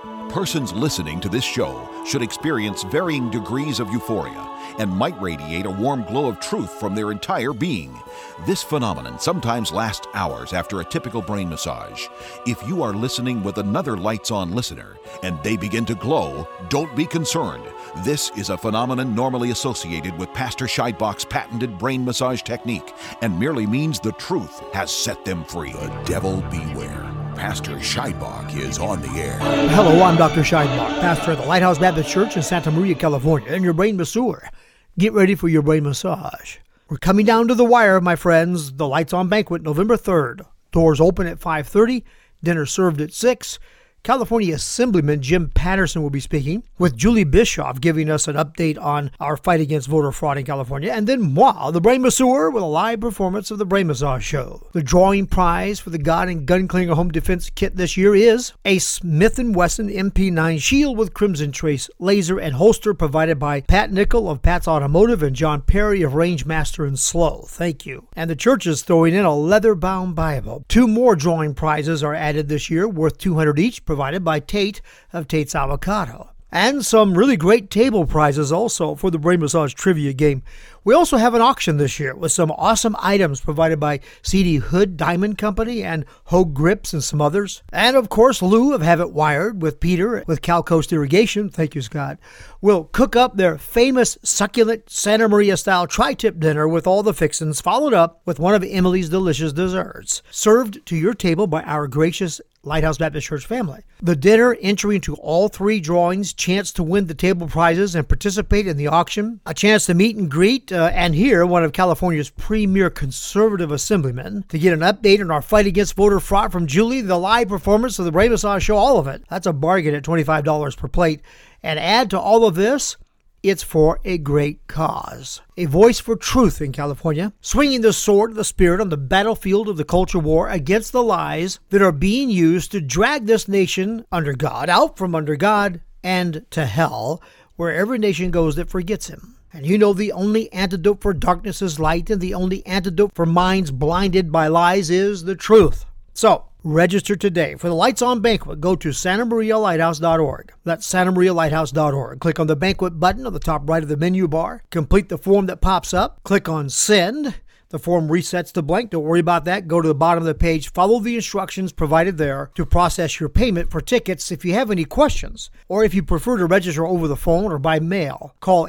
Persons listening to this show should experience varying degrees of euphoria and might radiate a warm glow of truth from their entire being. This phenomenon sometimes lasts hours after a typical brain massage. If you are listening with another Lights On listener and they begin to glow, don't be concerned. This is a phenomenon normally associated with Pastor Scheidbach's patented brain massage technique and merely means the truth has set them free. The devil beware. Pastor Scheidbach is on the air. Hello, I'm Dr. Scheidbach, pastor of the Lighthouse Baptist Church in Santa Maria, California, and your brain masseur. Get ready for your brain massage. We're coming down to the wire, my friends. The Lights On banquet, November 3rd. Doors open at 5:30, dinner served at 6. California Assemblyman Jim Patterson will be speaking, with Julie Bischoff giving us an update on our fight against voter fraud in California, and then moi, the brain masseur, with a live performance of the Brain Massage Show. The drawing prize for the God and Gunslinger Home Defense Kit this year is a Smith & Wesson MP9 shield with Crimson Trace laser and holster provided by Pat Nickel of Pat's Automotive and John Perry of Rangemaster and Slow. Thank you. And the church is throwing in a leather-bound Bible. 2 more drawing prizes are added this year, worth $200 each, provided by Tate of Tate's Avocado. And some really great table prizes also for the Brain Massage Trivia game. We also have an auction this year with some awesome items provided by C.D. Hood Diamond Company and Hogue Grips and some others. And of course, Lou of Have It Wired with Peter with Cal Coast Irrigation, thank you Scott, will cook up their famous succulent Santa Maria style tri-tip dinner with all the fixins, followed up with one of Emily's delicious desserts, served to your table by our gracious Lighthouse Baptist Church family. The dinner, entering to all 3 drawings, chance to win the table prizes and participate in the auction, a chance to meet and greet and hear one of California's premier conservative assemblymen, to get an update on our fight against voter fraud from Julie, the live performance of the Brain Massage Show, all of it. That's a bargain at $25 per plate. And add to all of this, it's for a great cause. A voice for truth in California, swinging the sword of the Spirit on the battlefield of the culture war against the lies that are being used to drag this nation under God, out from under God, and to hell, where every nation goes that forgets Him. And you know the only antidote for darkness is light, and the only antidote for minds blinded by lies is the truth. So, register today for the Lights On banquet. Go to santamarialighthouse.org. That's santamarialighthouse.org. Click on the banquet button on the top right of the menu bar. Complete the form that pops up. Click on Send. The form resets to blank. Don't worry about that. Go to the bottom of the page. Follow the instructions provided there to process your payment for tickets. If you have any questions, or if you prefer to register over the phone or by mail, call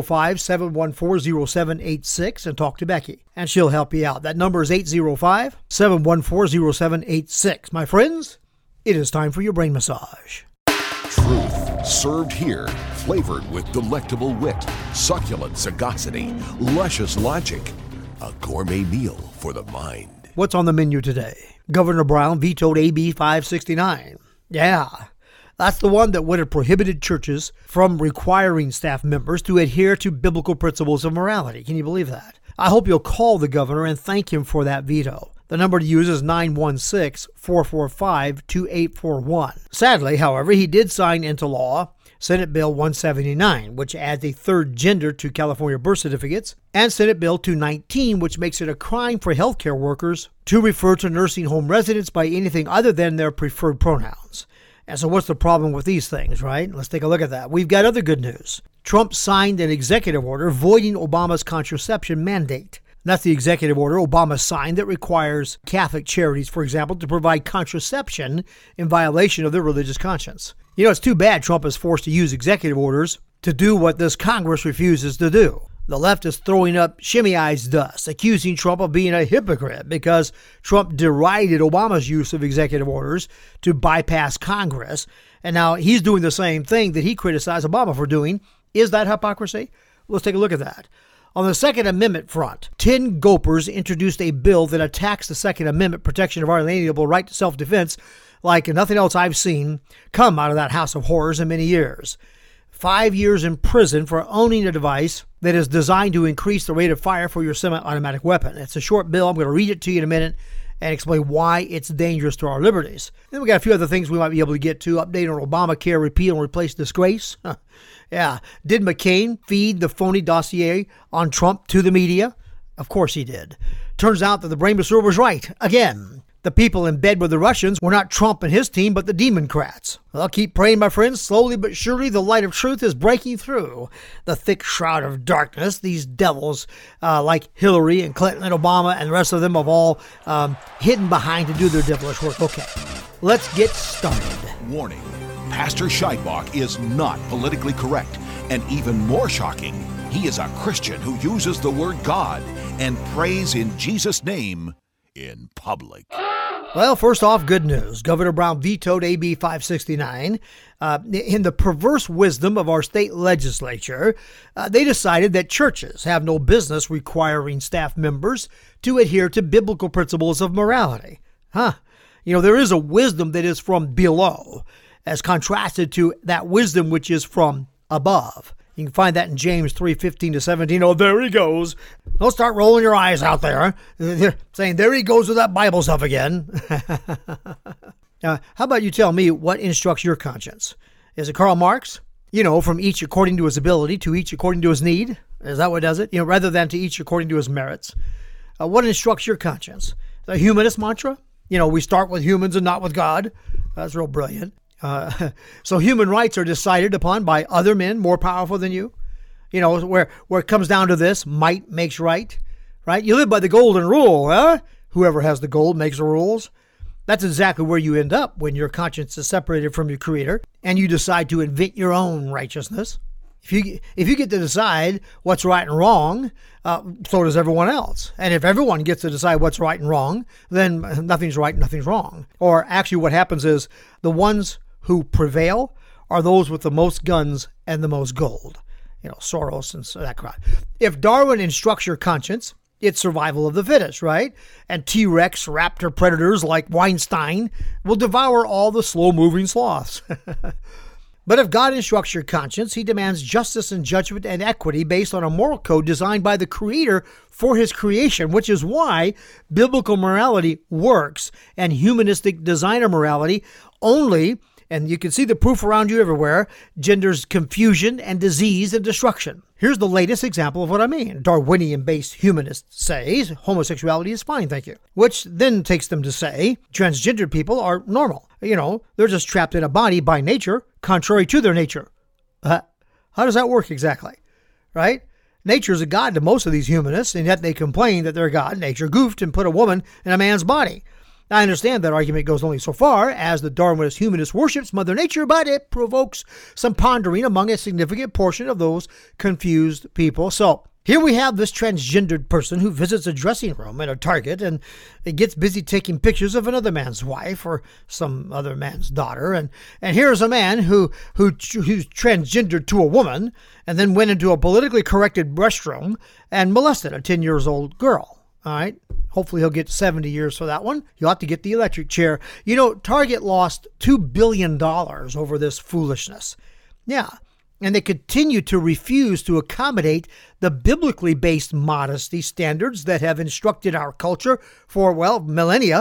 805-714-0786 and talk to Becky, and she'll help you out. That number is 805-714-0786. My friends, it is time for your brain massage. Truth served here, flavored with delectable wit, succulent sagacity, luscious logic. A gourmet meal for the mind. What's on the menu today? Governor Brown vetoed AB 569. Yeah, that's the one that would have prohibited churches from requiring staff members to adhere to biblical principles of morality. Can you believe that? I hope you'll call the governor and thank him for that veto. The number to use is 916-445-2841. Sadly, however, he did sign into law Senate Bill 179, which adds a 3rd gender to California birth certificates, and Senate Bill 219, which makes it a crime for healthcare workers to refer to nursing home residents by anything other than their preferred pronouns. And so what's the problem with these things, right? Let's take a look at that. We've got other good news. Trump signed an executive order voiding Obama's contraception mandate. That's the executive order Obama signed that requires Catholic charities, for example, to provide contraception in violation of their religious conscience. You know, it's too bad Trump is forced to use executive orders to do what this Congress refuses to do. The left is throwing up shimmy-eyes dust, accusing Trump of being a hypocrite because Trump derided Obama's use of executive orders to bypass Congress, and now he's doing the same thing that he criticized Obama for doing. Is that hypocrisy? Let's take a look at that. On the Second Amendment front, 10 Gopers introduced a bill that attacks the Second Amendment protection of our inalienable right to self-defense like nothing else I've seen come out of that house of horrors in many years. 5 years in prison for owning a device that is designed to increase the rate of fire for your semi-automatic weapon. It's a short bill. I'm going to read it to you in a minute and explain why it's dangerous to our liberties. Then we got a few other things we might be able to get to. Update on Obamacare, repeal and replace disgrace. Yeah. Did McCain feed the phony dossier on Trump to the media? Of course he did. Turns out that the brain masseur was right. Again, The people in bed with the Russians were not Trump and his team, but the Democrats. Well, keep praying, my friends. Slowly but surely, the light of truth is breaking through the thick shroud of darkness. These devils, like Hillary and Clinton and Obama and the rest of them, have all hidden behind to do their devilish work. Okay, let's get started. Warning, Pastor Scheidbach is not politically correct. And even more shocking, he is a Christian who uses the word God and prays in Jesus' name in public. Well, first off, good news. Governor Brown vetoed AB 569. In the perverse wisdom of our state legislature, they decided that churches have no business requiring staff members to adhere to biblical principles of morality. There is a wisdom that is from below, as contrasted to that wisdom which is from above. You can find that in James 3:15-17. Oh, there he goes. Don't start rolling your eyes out there. They're saying, there he goes with that Bible stuff again. How about you tell me what instructs your conscience? Is it Karl Marx? From each according to his ability to each according to his need? Is that what does it? Rather than to each according to his merits. What instructs your conscience? The humanist mantra? We start with humans and not with God. That's real brilliant. So human rights are decided upon by other men more powerful than you. Where it comes down to this, might makes right? You live by the golden rule, huh? Whoever has the gold makes the rules. That's exactly where you end up when your conscience is separated from your creator and you decide to invent your own righteousness. If you get to decide what's right and wrong, so does everyone else. And if everyone gets to decide what's right and wrong, then nothing's right, nothing's wrong. Or actually what happens is the ones who prevail are those with the most guns and the most gold. Soros and that crowd. If Darwin instructs your conscience, it's survival of the fittest, right? And T-Rex raptor predators like Weinstein will devour all the slow-moving sloths. But if God instructs your conscience, he demands justice and judgment and equity based on a moral code designed by the Creator for his creation, which is why biblical morality works and humanistic designer morality only, and you can see the proof around you everywhere, genders confusion and disease and destruction. Here's the latest example of what I mean. Darwinian-based humanists say homosexuality is fine, thank you. Which then takes them to say transgender people are normal. They're just trapped in a body by nature, contrary to their nature. How does that work exactly? Right? Nature is a god to most of these humanists, and yet they complain that their god, nature, goofed and put a woman in a man's body. I understand that argument goes only so far as the Darwinist humanist worships Mother Nature, but it provokes some pondering among a significant portion of those confused people. So here we have this transgendered person who visits a dressing room at a Target and gets busy taking pictures of another man's wife or some other man's daughter. And here's a man who's transgendered to a woman and then went into a politically corrected restroom and molested a 10-year-old girl. All right. Hopefully he'll get 70 years for that one. You'll have to get the electric chair. Target lost $2 billion over this foolishness. Yeah. And they continue to refuse to accommodate the biblically based modesty standards that have instructed our culture for, millennia.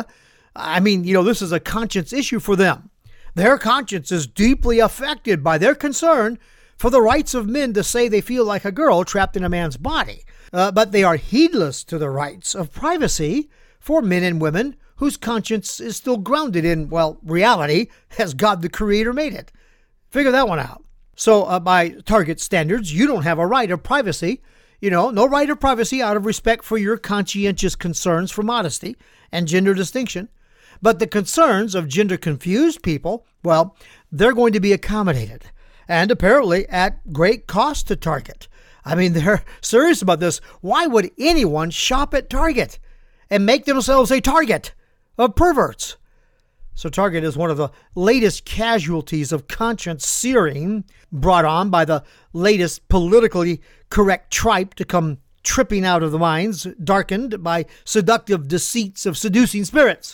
This is a conscience issue for them. Their conscience is deeply affected by their concern for the rights of men to say they feel like a girl trapped in a man's body. But they are heedless to the rights of privacy for men and women whose conscience is still grounded in, reality as God the Creator made it. Figure that one out. So by Target standards, you don't have a right of privacy, no right of privacy out of respect for your conscientious concerns for modesty and gender distinction. But the concerns of gender-confused people, they're going to be accommodated. And apparently at great cost to Target. They're serious about this. Why would anyone shop at Target and make themselves a target of perverts? So Target is one of the latest casualties of conscience searing brought on by the latest politically correct tripe to come tripping out of the minds, darkened by seductive deceits of seducing spirits.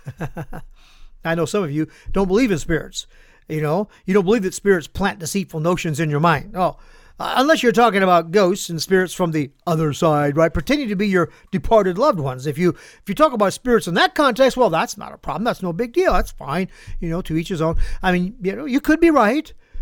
I know some of you don't believe in spirits. You don't believe that spirits plant deceitful notions in your mind. Unless you're talking about ghosts and spirits from the other side, right? Pretending to be your departed loved ones. If you talk about spirits in that context, that's not a problem. That's no big deal. That's fine. To each his own. You could be right,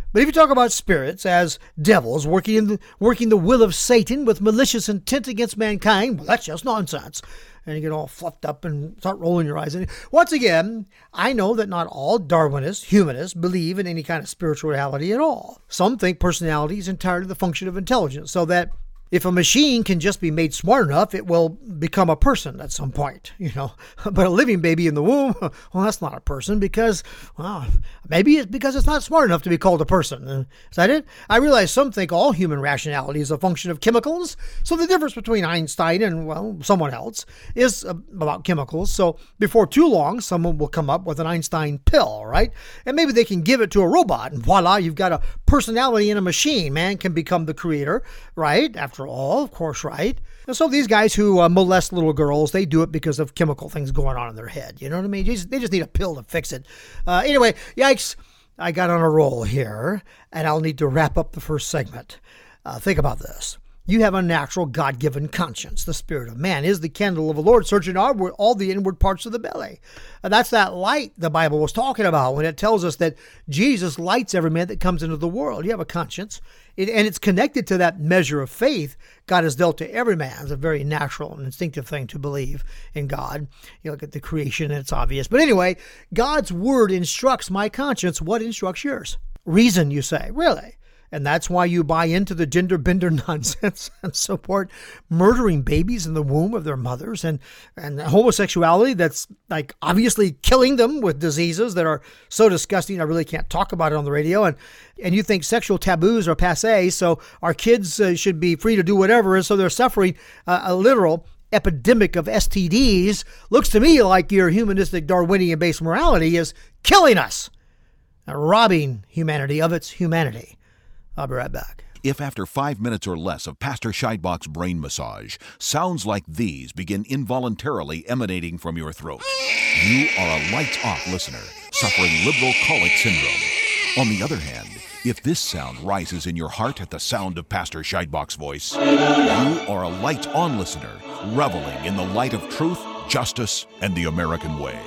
But if you talk about spirits as devils working the will of Satan with malicious intent against mankind, well, that's just nonsense. And you get all fluffed up and start rolling your eyes. And once again, I know that not all Darwinists, humanists, believe in any kind of spirituality at all. Some think personality is entirely the function of intelligence, so that if a machine can just be made smart enough, it will become a person at some point, But a living baby in the womb, well, that's not a person because, well, maybe it's because it's not smart enough to be called a person. Is that it? I realize some think all human rationality is a function of chemicals. So the difference between Einstein and, well, someone else is about chemicals. So before too long, someone will come up with an Einstein pill, right? And maybe they can give it to a robot, and voila, you've got a personality in a machine. Man can become the creator, right? After all, of course, right? And so these guys who molest little girls, they do it because of chemical things going on in their head. You know what I mean? They just need a pill to fix it. Anyway, yikes, I got on a roll here, and I'll need to wrap up the first segment. Think about this. You have a natural God-given conscience. The spirit of man is the candle of the Lord, searching outward all the inward parts of the belly. And that's that light the Bible was talking about when it tells us that Jesus lights every man that comes into the world. You have a conscience, and it's connected to that measure of faith God has dealt to every man. It's a very natural and instinctive thing to believe in God. You look at the creation, and it's obvious. But anyway, God's word instructs my conscience. What instructs yours? Reason, you say. Really? And that's why you buy into the gender bender nonsense and support murdering babies in the womb of their mothers and homosexuality that's like obviously killing them with diseases that are so disgusting I really can't talk about it on the radio. And you think sexual taboos are passé, so our kids should be free to do whatever, and so they're suffering a literal epidemic of STDs. Looks to me like your humanistic Darwinian-based morality is killing us and robbing humanity of its humanity. I'll be right back. If after 5 minutes or less of Pastor Scheidbach's brain massage, sounds like these begin involuntarily emanating from your throat, you are a lights-off listener suffering liberal colic syndrome. On the other hand, if this sound rises in your heart at the sound of Pastor Scheidbach's voice, you are a lights-on listener reveling in the light of truth, justice, and the American way.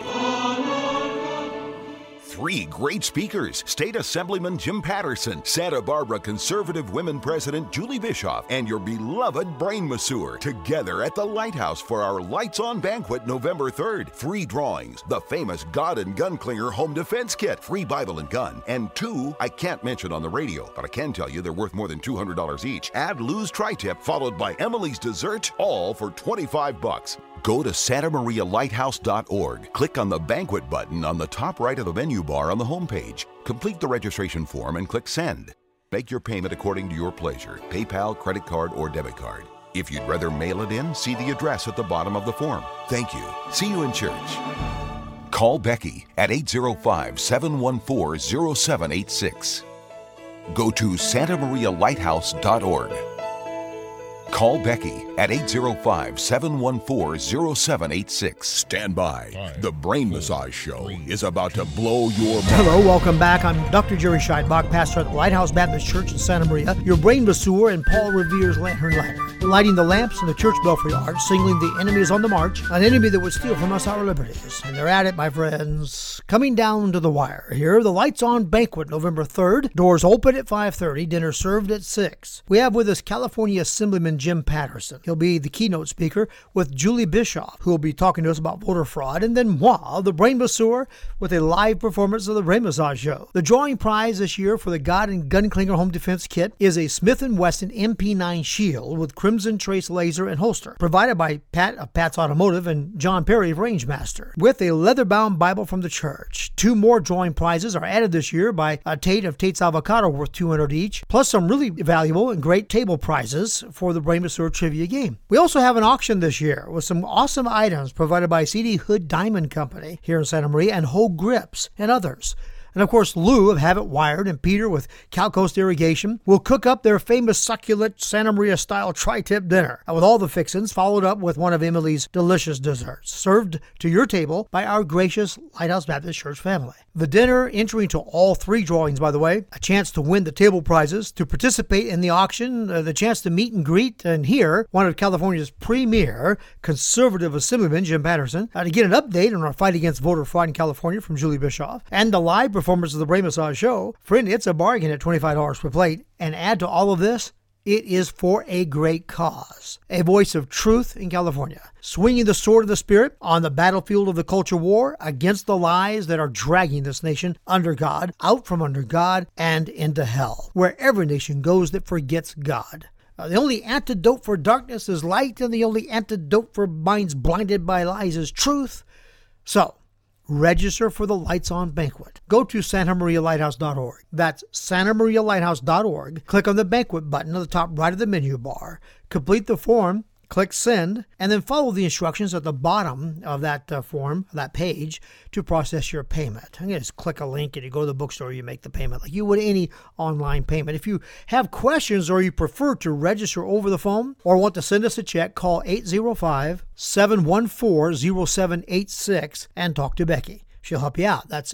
3 great speakers, State Assemblyman Jim Patterson, Santa Barbara Conservative Women President Julie Bischoff, and your beloved brain masseur, together at the Lighthouse for our Lights On banquet November 3rd. 3 drawings, the famous God and Gun Clinger Home Defense Kit, free Bible and gun, and 2 I can't mention on the radio, but I can tell you they're worth more than $200 each. Add Lou's Tri-Tip, followed by Emily's Dessert, all for $25. Go to santamarialighthouse.org. Click on the banquet button on the top right of the menu bar on the homepage. Complete the registration form and click send. Make your payment according to your pleasure, PayPal, credit card, or debit card. If you'd rather mail it in, see the address at the bottom of the form. Thank you. See you in church. Call Becky at 805-714-0786. Go to santamarialighthouse.org. Call Becky at 805-714-0786. Stand by. The Brain Massage Show is about to blow your mind. Hello, welcome back. I'm Dr. Jerry Scheidbach, pastor at the Lighthouse Baptist Church in Santa Maria, your brain masseur and Paul Revere's lantern lighter. Lighting the lamps in the church belfry arch, signaling the enemy is on the march, an enemy that would steal from us our liberties. And they're at it, my friends. Coming down to the wire here, the Lights On banquet, November 3rd. Doors open at 5:30, dinner served at 6. We have with us California Assemblyman Jim Patterson. He'll be the keynote speaker with Julie Bischoff, who will be talking to us about voter fraud, and then moi, the brain masseur, with a live performance of the Brain Massage Show. The drawing prize this year for the God and Gun Clinger Home Defense Kit is a Smith & Wesson MP9 Shield with Crimson Trace laser and holster, provided by Pat of Pat's Automotive and John Perry of Rangemaster, with a leather-bound Bible from the church. 2 more drawing prizes are added this year by Tate of Tate's Avocado, worth $200 each, plus some really valuable and great table prizes for the Brain Masseur trivia game. We also have an auction this year with some awesome items provided by C.D. Hood Diamond Company here in Santa Maria and Hogue Grips and others. And of course, Lou of Have It Wired and Peter with Cal Coast Irrigation will cook up their famous succulent Santa Maria style tri-tip dinner with all the fixins, followed up with one of Emily's delicious desserts, served to your table by our gracious Lighthouse Baptist Church family. The dinner, entry into all 3 drawings, by the way, a chance to win the table prizes, to participate in the auction, the chance to meet and greet and hear one of California's premier conservative assemblyman, Jim Patterson, to get an update on our fight against voter fraud in California from Julie Bischoff, and the live performance of the Brain Massage Show. Friend, it's a bargain at $25 per plate. And add to all of this, it is for a great cause. A voice of truth in California, swinging the sword of the Spirit on the battlefield of the culture war against the lies that are dragging this nation under God, out from under God, and into hell, where every nation goes that forgets God. The only antidote for darkness is light, and the only antidote for minds blinded by lies is truth. So, register for the Lights On Banquet. Go to santamarialighthouse.org. That's santamarialighthouse.org. Click on the banquet button at the top right of the menu bar. Complete the form, click send, and then follow the instructions at the bottom of that form, that page, to process your payment. You just click a link and you go to the bookstore, you make the payment like you would any online payment. If you have questions or you prefer to register over the phone or want to send us a check, call 805-714-0786 and talk to Becky. She'll help you out. That's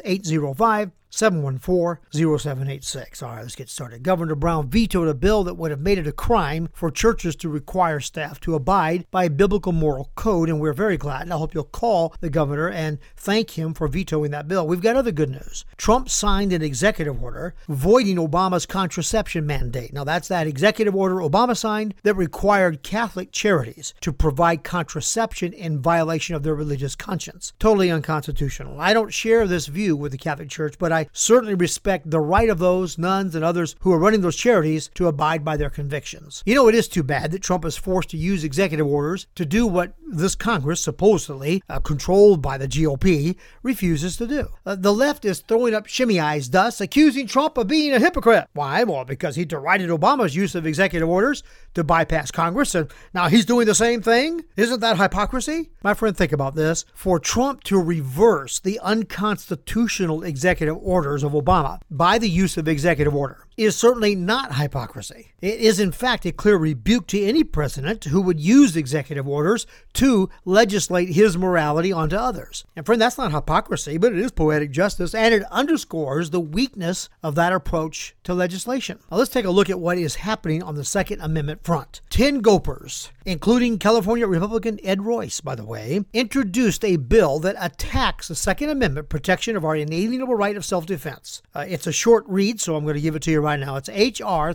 805-714-0786. All right, let's get started. Governor Brown vetoed a bill that would have made it a crime for churches to require staff to abide by a biblical moral code, and we're very glad. And I hope you'll call the governor and thank him for vetoing that bill. We've got other good news. Trump signed an executive order voiding Obama's contraception mandate. Now, that's that executive order Obama signed that required Catholic charities to provide contraception in violation of their religious conscience. Totally unconstitutional. I don't share this view with the Catholic Church, but I certainly respect the right of those nuns and others who are running those charities to abide by their convictions. You know, it is too bad that Trump is forced to use executive orders to do what this Congress, supposedly controlled by the GOP, refuses to do. The left is throwing up shimmy eyes, thus accusing Trump of being a hypocrite. Why? Well, because he derided Obama's use of executive orders to bypass Congress, and now he's doing the same thing? Isn't that hypocrisy? My friend, think about this. For Trump to reverse the unconstitutional executive orders of Obama by the use of executive order is certainly not hypocrisy. It is, in fact, a clear rebuke to any president who would use executive orders to legislate his morality onto others. And friend, that's not hypocrisy, but it is poetic justice, and it underscores the weakness of that approach to legislation. Now, let's take a look at what is happening on the Second Amendment front. 10 Gopers, including California Republican Ed Royce, by the way, introduced a bill that attacks the Second Amendment protection of our inalienable right of self-defense. It's a short read, so I'm going to give it to you right now. It's H.R.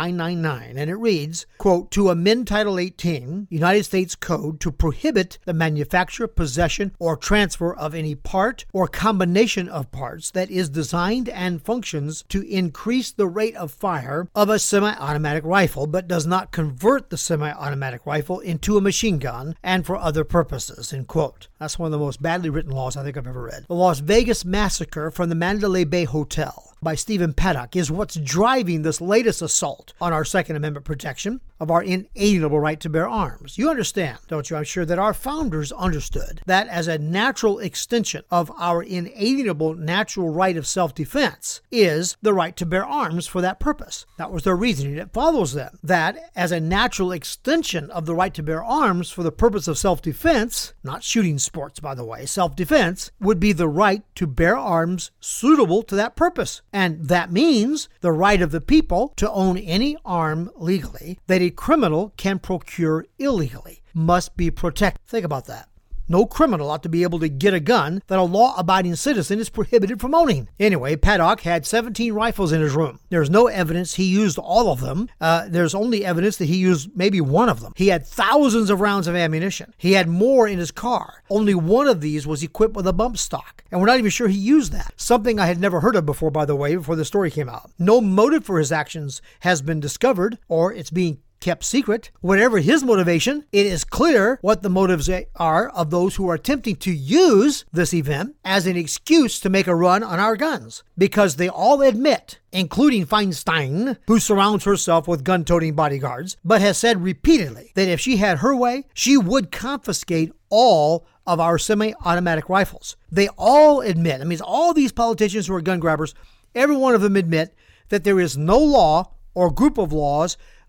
3999, and it reads, quote, to amend Title 18, United States Code to prohibit the manufacture, possession, or transfer of any part or combination of parts that is designed and functions to increase the rate of fire of a semi-automatic rifle, but does not convert the semi-automatic rifle into a machine gun and for other purposes, end quote. That's one of the most badly written laws I think I've ever read. The Las Vegas massacre from the Mandalay Bay Hotel by Stephen Paddock is what's driving this latest assault on our Second Amendment protection of our inalienable right to bear arms. You understand, don't you? I'm sure that our founders understood that as a natural extension of our inalienable natural right of self-defense is the right to bear arms for that purpose. That was their reasoning. It follows then that as a natural extension of the right to bear arms for the purpose of self-defense, not shooting sports, by the way, self-defense would be the right to bear arms suitable to that purpose. And that means the right of the people to own any arm legally that a criminal can procure illegally must be protected. Think about that. No criminal ought to be able to get a gun that a law-abiding citizen is prohibited from owning. Anyway, Paddock had 17 rifles in his room. There's no evidence he used all of them. There's only evidence that he used maybe one of them. He had thousands of rounds of ammunition. He had more in his car. Only one of these was equipped with a bump stock. And we're not even sure he used that. Something I had never heard of before, by the way, before the story came out. No motive for his actions has been discovered, or it's being kept secret. Whatever his motivation, it is clear what the motives are of those who are attempting to use this event as an excuse to make a run on our guns. Because they all admit, including Feinstein, who surrounds herself with gun-toting bodyguards, but has said repeatedly that if she had her way, she would confiscate all of our semi-automatic rifles. They all admit, all these politicians who are gun grabbers, every one of them admit that there is no law or group of laws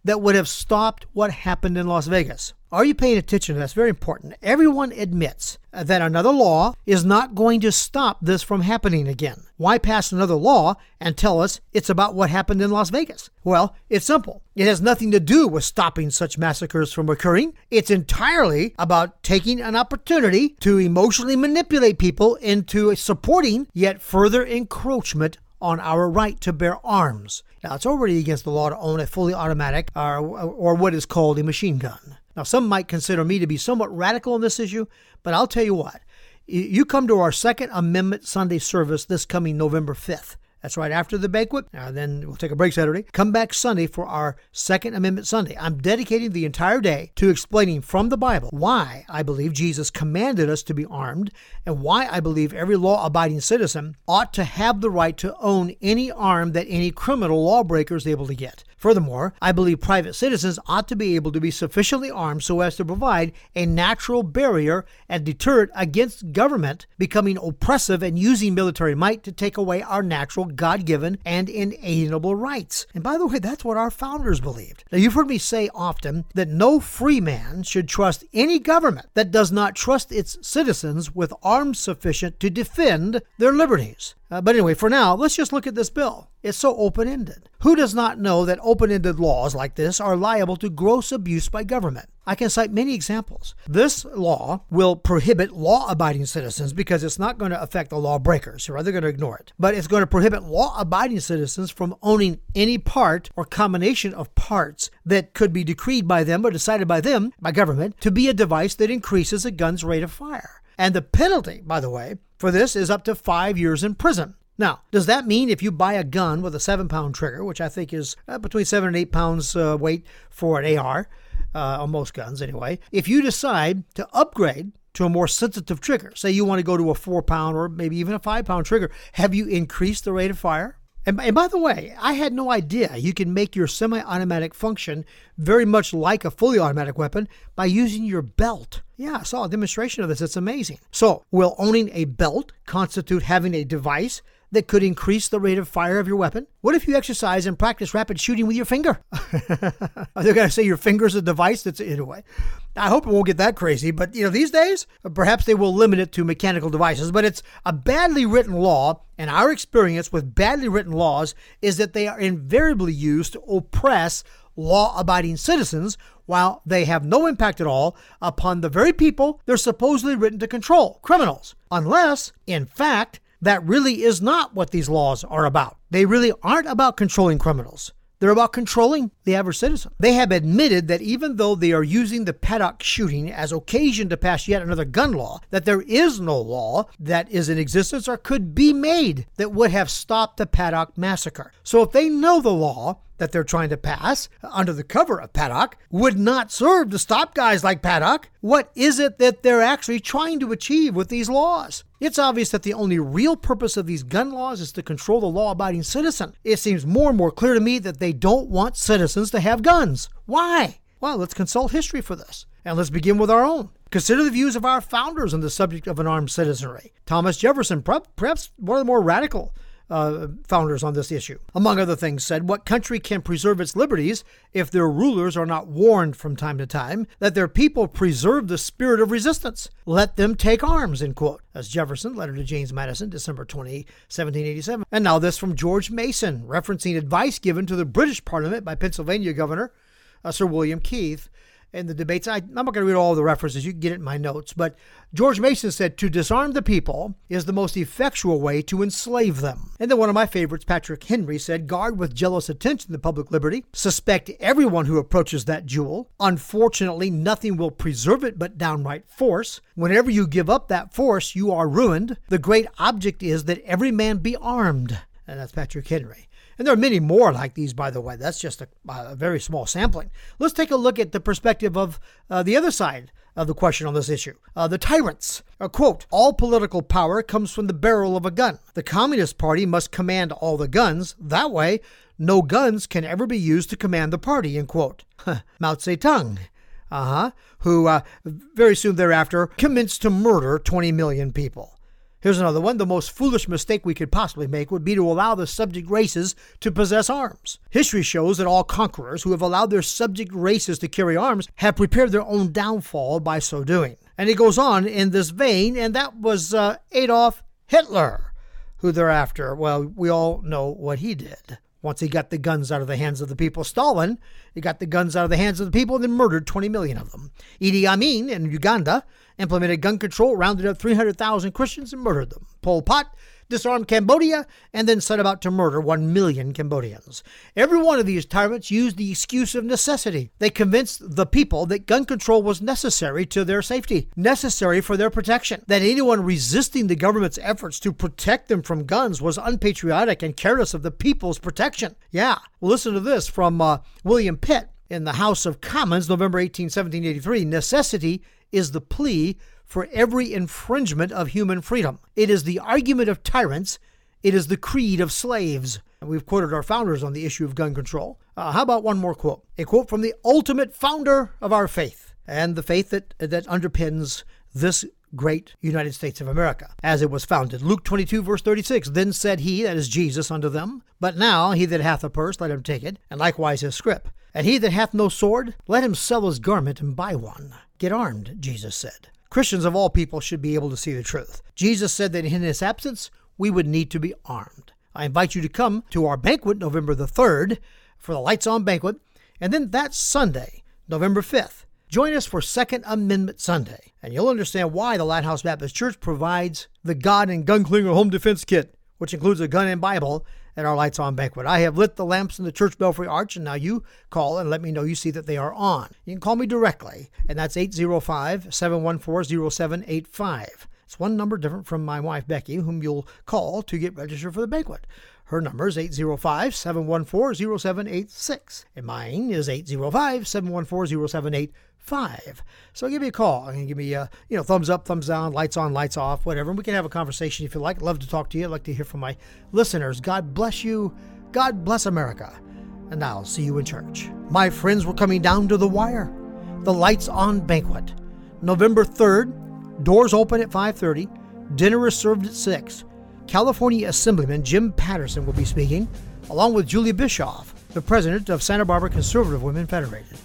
that would have stopped what happened in Las Vegas. Are you paying attention? That's very important. Everyone admits that another law is not going to stop this from happening again. Why pass another law and tell us it's about what happened in Las Vegas? Well, it's simple. It has nothing to do with stopping such massacres from occurring. It's entirely about taking an opportunity to emotionally manipulate people into supporting yet further encroachment on our right to bear arms. Now, it's already against the law to own a fully automatic or what is called a machine gun. Now, some might consider me to be somewhat radical on this issue, but I'll tell you what. You come to our Second Amendment Sunday service this coming November 5th. That's right after the banquet. Then we'll take a break Saturday. Come back Sunday for our Second Amendment Sunday. I'm dedicating the entire day to explaining from the Bible why I believe Jesus commanded us to be armed and why I believe every law-abiding citizen ought to have the right to own any arm that any criminal lawbreaker is able to get. Furthermore, I believe private citizens ought to be able to be sufficiently armed so as to provide a natural barrier and deterrent against government becoming oppressive and using military might to take away our natural God-given and inalienable rights. And by the way, that's what our founders believed. Now, you've heard me say often that no free man should trust any government that does not trust its citizens with arms sufficient to defend their liberties. But anyway, for now, let's just look at this bill. It's so open-ended. Who does not know that open-ended laws like this are liable to gross abuse by government? I can cite many examples. This law will prohibit law-abiding citizens because it's not going to affect the lawbreakers. They're going to ignore it. But it's going to prohibit law-abiding citizens from owning any part or combination of parts that could be decreed by them or decided by them, by government, to be a device that increases a gun's rate of fire. And the penalty, by the way, for this is up to 5 years in prison. Now, does that mean if you buy a gun with a 7-pound trigger, which I think is between 7 and 8 pounds weight for an AR, on most guns anyway, if you decide to upgrade to a more sensitive trigger, say you want to go to a 4-pound or maybe even a 5-pound trigger, have you increased the rate of fire? And by the way, I had no idea you can make your semi-automatic function very much like a fully automatic weapon by using your belt. Yeah, I saw a demonstration of this. It's amazing. So, will owning a belt constitute having a device that could increase the rate of fire of your weapon? What if you exercise and practice rapid shooting with your finger? Are they going to say your finger's a device? That's anyway. I hope it won't get that crazy, but these days, perhaps they will limit it to mechanical devices, but it's a badly written law, and our experience with badly written laws is that they are invariably used to oppress law-abiding citizens while they have no impact at all upon the very people they're supposedly written to control, criminals, unless, in fact, that really is not what these laws are about. They really aren't about controlling criminals. They're about controlling the average citizen. They have admitted that even though they are using the paddock shooting as occasion to pass yet another gun law, that there is no law that is in existence or could be made that would have stopped the Paddock massacre. So if they know the law that they're trying to pass under the cover of Paddock would not serve to stop guys like Paddock, what is it that they're actually trying to achieve with these laws? It's obvious that the only real purpose of these gun laws is to control the law-abiding citizen. It seems more and more clear to me that they don't want citizens to have guns. Why? Well, let's consult history for this. And let's begin with our own. Consider the views of our founders on the subject of an armed citizenry. Thomas Jefferson, perhaps one of the more radical founders on this issue, among other things, said, "What country can preserve its liberties if their rulers are not warned from time to time that their people preserve the spirit of resistance? Let them take arms," end quote. That's Jefferson, letter to James Madison, December 20, 1787. And now this from George Mason, referencing advice given to the British Parliament by Pennsylvania Governor Sir William Keith in the debates. I'm not going to read all the references. You can get it in my notes. But George Mason said, "To disarm the people is the most effectual way to enslave them." And then one of my favorites, Patrick Henry, said, "Guard with jealous attention the public liberty. Suspect everyone who approaches that jewel. Unfortunately, nothing will preserve it but downright force. Whenever you give up that force, you are ruined. The great object is that every man be armed." And that's Patrick Henry. And there are many more like these, by the way. That's just a very small sampling. Let's take a look at the perspective of the other side of the question on this issue. The tyrants. Quote, "All political power comes from the barrel of a gun. The Communist Party must command all the guns. That way, no guns can ever be used to command the party," end quote. Mao Zedong, who very soon thereafter commenced to murder 20 million people. Here's another one. The most foolish mistake we could possibly make would be to allow the subject races to possess arms. History shows that all conquerors who have allowed their subject races to carry arms have prepared their own downfall by so doing. And he goes on in this vein, and that was Adolf Hitler, who thereafter, well, we all know what he did. Once he got the guns out of the hands of the people. Stalin, he got the guns out of the hands of the people and then murdered 20 million of them. Idi Amin in Uganda implemented gun control, rounded up 300,000 Christians and murdered them. Pol Pot disarmed Cambodia and then set about to murder 1 million Cambodians. Every one of these tyrants used the excuse of necessity. They convinced the people that gun control was necessary to their safety, necessary for their protection, that anyone resisting the government's efforts to protect them from guns was unpatriotic and careless of the people's protection. Yeah, well, listen to this from William Pitt in the House of Commons, November 18, 1783. Necessity is the plea for every infringement of human freedom. It is the argument of tyrants. It is the creed of slaves. And we've quoted our founders on the issue of gun control. How about one more quote? A quote from the ultimate founder of our faith, and the faith that underpins this great United States of America, as it was founded. Luke 22, verse 36, Then said he, that is Jesus, unto them, But now he that hath a purse, let him take it, and likewise his scrip. And he that hath no sword, let him sell his garment and buy one. Get armed, Jesus said. Christians of all people should be able to see the truth. Jesus said that in his absence, we would need to be armed. I invite you to come to our banquet, November the 3rd, for the Lights On banquet, and then that Sunday, November 5th, join us for Second Amendment Sunday, and you'll understand why the Lighthouse Baptist Church provides the God and Gunslinger Home Defense Kit, which includes a gun and Bible, at our Lights On banquet. I have lit the lamps in the church belfry arch, and now you call and let me know you see that they are on. You can call me directly, and that's 805-714-0785. It's one number different from my wife, Becky, whom you'll call to get registered for the banquet. Her number is 805-714-0786, and mine is 805-714-0785. So give me a call and give me a thumbs up, thumbs down, lights on, lights off, whatever. And we can have a conversation if you like. I'd love to talk to you. I'd like to hear from my listeners. God bless you. God bless America. And now I'll see you in church. My friends, we're coming down to the wire. The Lights On banquet. November 3rd. Doors open at 5:30. Dinner is served at 6. California Assemblyman Jim Patterson will be speaking, along with Julia Bischoff, the president of Santa Barbara Conservative Women Federated.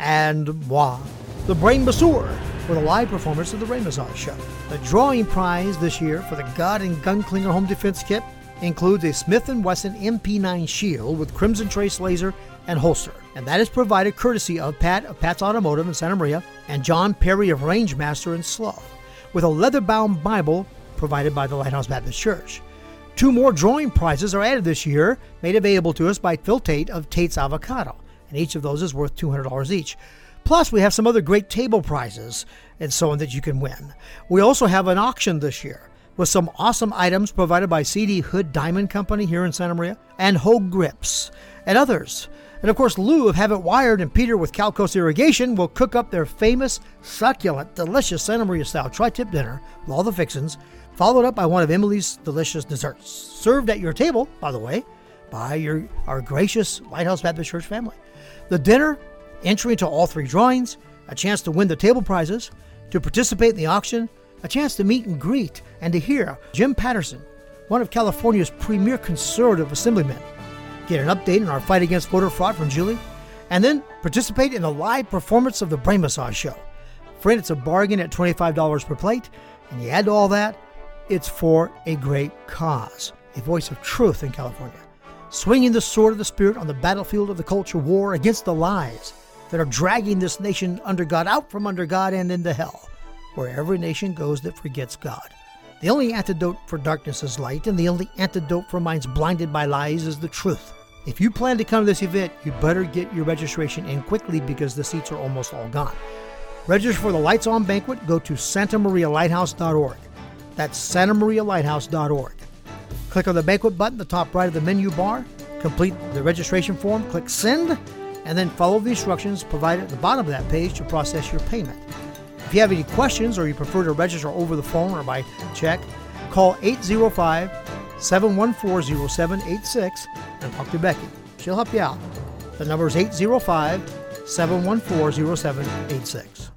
And moi, the Brain Masseur, with a live performance of the Brain Massage Show. The drawing prize this year for the God and Gunslinger Home Defense Kit includes a Smith & Wesson MP9 shield with Crimson Trace laser and holster. And that is provided courtesy of Pat of Pat's Automotive in Santa Maria and John Perry of Rangemaster in Slough, with a leather-bound Bible provided by the Lighthouse Baptist Church. 2 more drawing prizes are added this year, made available to us by Phil Tate of Tate's Avocado, and each of those is worth $200 each. Plus, we have some other great table prizes and so on that you can win. We also have an auction this year with some awesome items provided by C.D. Hood Diamond Company here in Santa Maria, and Hogue Grips, and others. And of course, Lou of Have It Wired and Peter with Calcoast Irrigation will cook up their famous, succulent, delicious Santa Maria-style tri-tip dinner with all the fixins, followed up by one of Emily's delicious desserts, served at your table, by the way, by our gracious Lighthouse Baptist Church family. The dinner, entry into all 3 drawings, a chance to win the table prizes, to participate in the auction, a chance to meet and greet, and to hear Jim Patterson, one of California's premier conservative assemblymen, get an update on our fight against voter fraud from Julie, and then participate in a live performance of the Brain Massage Show. Friend, it's a bargain at $25 per plate, and you add to all that, it's for a great cause, a voice of truth in California, swinging the sword of the Spirit on the battlefield of the culture war against the lies that are dragging this nation under God, out from under God and into hell, where every nation goes that forgets God. The only antidote for darkness is light, and the only antidote for minds blinded by lies is the truth. If you plan to come to this event, you better get your registration in quickly because the seats are almost all gone. Register for the Lights On banquet. Go to santamarialighthouse.org. That's santamarialighthouse.org. Click on the banquet button at the top right of the menu bar, complete the registration form, click send, and then follow the instructions provided at the bottom of that page to process your payment. If you have any questions or you prefer to register over the phone or by check, call 805-714-0786 and talk to Becky. She'll help you out. The number is 805-714-0786.